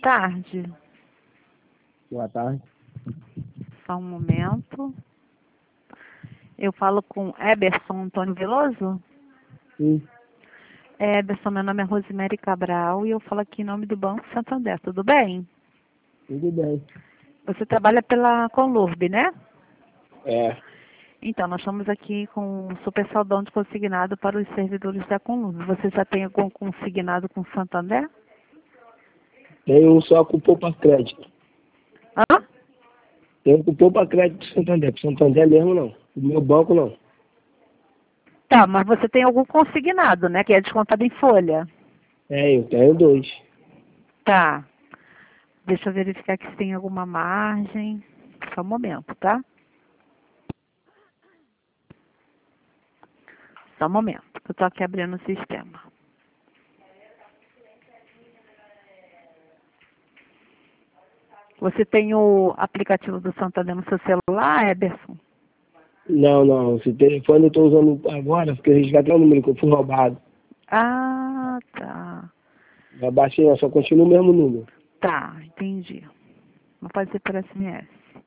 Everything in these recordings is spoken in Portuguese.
tarde. Boa tarde. Só um momento. Eu falo com Eberson Antônio Veloso? Sim. Eberson, meu nome é Rosemary Cabral e eu falo aqui em nome do Banco Santander. Tudo bem? Tudo bem. Você trabalha pela Conlurb, né? É. Então, nós estamos aqui com um super saldão de consignado para os servidores da Conlurb. Você já tem algum consignado com Santander? Tem um só com poupa crédito. Hã? Tem um com poupa crédito do Santander. Pro Santander mesmo não. Do meu banco não. Tá, mas você tem algum consignado, né? Que é descontado em folha. É, eu tenho 2. Tá. Deixa eu verificar aqui se tem alguma margem. Só um momento, tá? Só um momento, que eu tô aqui abrindo o sistema. Você tem o aplicativo do Santander no seu celular, Eberson? Não. Esse telefone eu tô usando agora, porque eu resgatei o número que eu fui roubado. Ah, tá. Eu baixei, só continua o mesmo número. Tá, entendi. Vou fazer por SMS.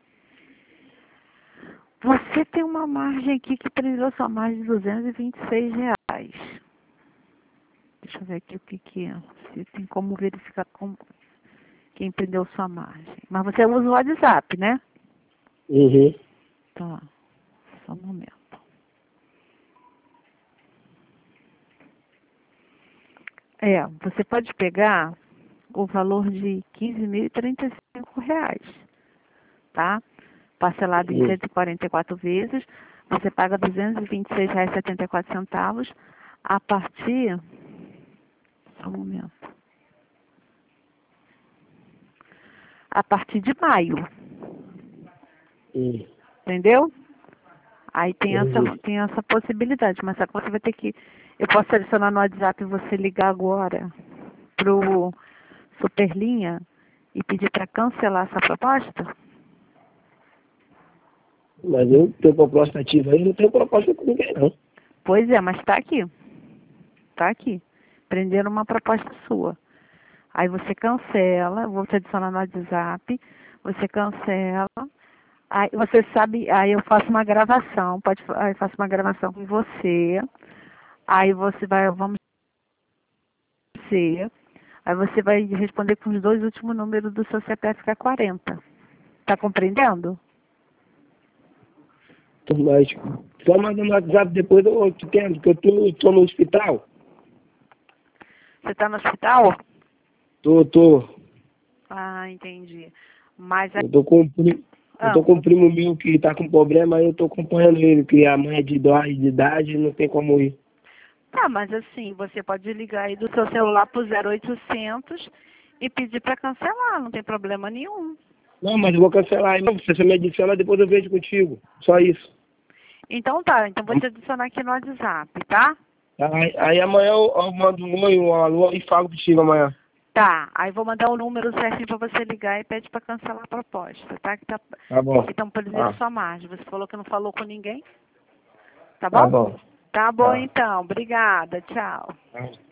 Você tem uma margem aqui que prendeu sua margem de R$ 226. Deixa eu ver aqui o que é. Se tem como verificar quem prendeu sua margem. Mas você usa o WhatsApp, né? Uhum. Tá. Só um momento. Você pode pegar o valor de R$ 15.035, tá? Parcelado em 144 vezes, você paga R$ 226,74 a partir... Só um momento. A partir de maio, entendeu? Aí tem essa possibilidade, mas agora você vai ter que... Eu posso adicionar no WhatsApp e você ligar agora pro Superlinha e pedir para cancelar essa proposta? Mas eu tenho proposta ativa aí, não tenho proposta com ninguém não. Pois é, mas está aqui. Está aqui. Prenderam uma proposta sua. Aí você cancela, vou te adicionar no WhatsApp, você cancela, aí você sabe, aí eu faço uma gravação, aí eu faço uma gravação com você, aí você vai, vamos ser, aí você vai responder com os 2 últimos números do seu CPF, que é 40. Tá compreendendo? Mas só manda no WhatsApp depois eu te entendo, porque eu tô no hospital. Você está no hospital? Tô. Ah, entendi. Mas Eu tô com um primo meu que tá com problema, aí eu tô acompanhando ele, que a mãe é de idade, não tem como ir. tá, mas assim, você pode ligar aí do seu celular pro 0800 e pedir para cancelar, não tem problema nenhum. Não, mas eu vou cancelar aí. Não, você me adiciona, depois eu vejo contigo. Só isso. Então tá, então vou te adicionar aqui no WhatsApp, tá? Aí amanhã eu mando um oi, um alô e falo contigo amanhã. Tá, aí vou mandar o número certinho para você ligar e pede para cancelar a proposta, tá? Tá bom. Que estão perdendo sua margem. Você falou que não falou com ninguém, tá Tá bom? bom. Tá bom então, obrigada, tchau. Tá.